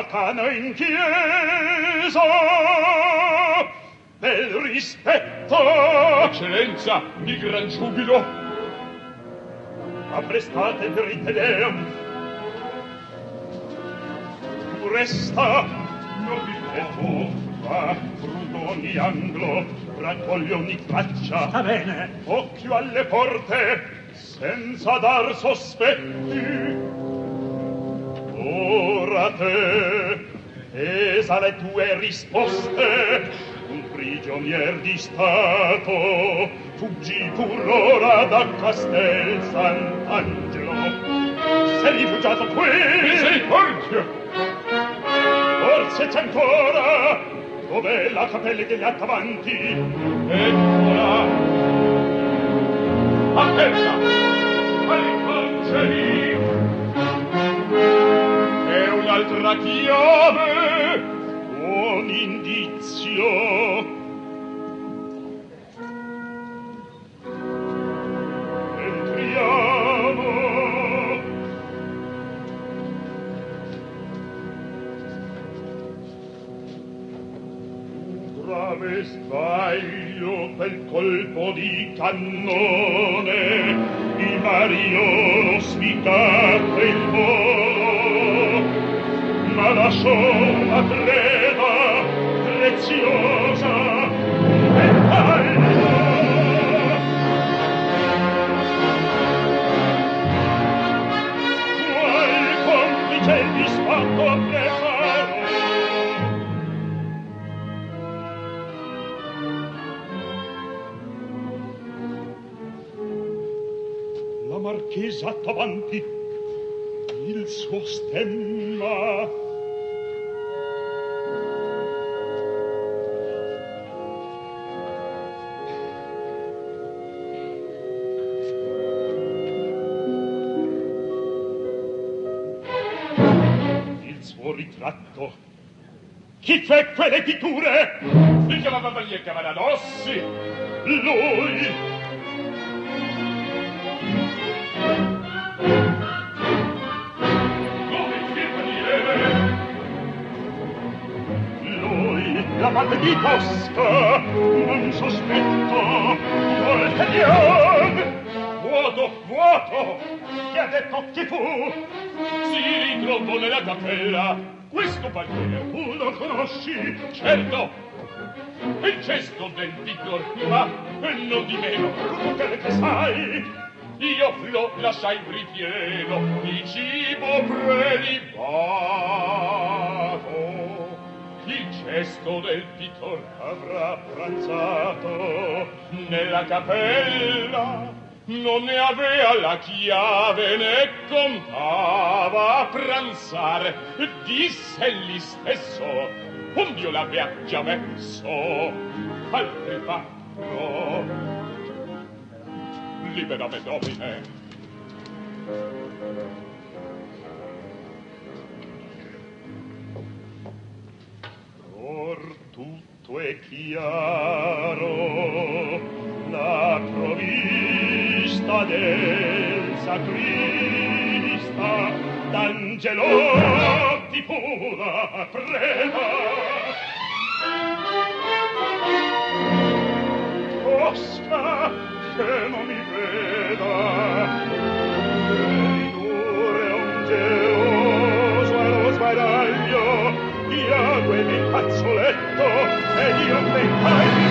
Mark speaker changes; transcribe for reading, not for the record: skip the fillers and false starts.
Speaker 1: diacano in chiesa del rispetto.
Speaker 2: Eccellenza, di gran giubilo.
Speaker 1: Apprestate per il Tedeum. Tu resta, nobiletto, va fruto ogni angolo, raccoglie ogni traccia.
Speaker 3: Sta bene.
Speaker 1: Occhio alle porte, senza dar sospetti. Ora te, pesa le tue risposte, un prigionier di Stato, fuggi pur ora da Castel Sant'Angelo. Sei rifugiato qui?
Speaker 2: Misericordia!
Speaker 1: Forse c'è ancora, dov'è la cappella degli attavanti?
Speaker 2: Eccola! Aperta! Riconceli! È un'altra chiave!
Speaker 1: Un indizio! Entriamo! Grave sbaglio quel colpo di cannone, il mariolo sficato il volo, ma lasciò la preda preziosa e taglio. Qual complice il disfatto preparo? La marchesa davanti, il suo stemma. Il suo ritratto. Chi fe quelle pitture?
Speaker 2: Si chiamava Valier Cavaradossi.
Speaker 1: Lui. L'amante di Tosca, non sospetto, Voltaire. Vuoto, vuoto! Chi ha detto chi fu?
Speaker 2: Si ritrovò nella cappella questo Valier.
Speaker 1: Tu lo conosci?
Speaker 2: Certo! Il gesto del Victor, ma non di meno.
Speaker 1: Tu quel che sai?
Speaker 2: Io lo lasciai ripieno di cibo prelibato. Il gesto del Pitor
Speaker 1: Avrà pranzato
Speaker 2: nella cappella, non ne avea la chiave né contava a pranzare. Disse egli stesso, ond'io l'avea già messo al privato. Liberame, domine.
Speaker 1: Or tutto è chiaro, la provvista del sacrista d'Angelo di pura preda. Tosca, che non mi veda, ridurre un geloso allo sbaraglio, Iago e mi fazzoletto ed io me taglio.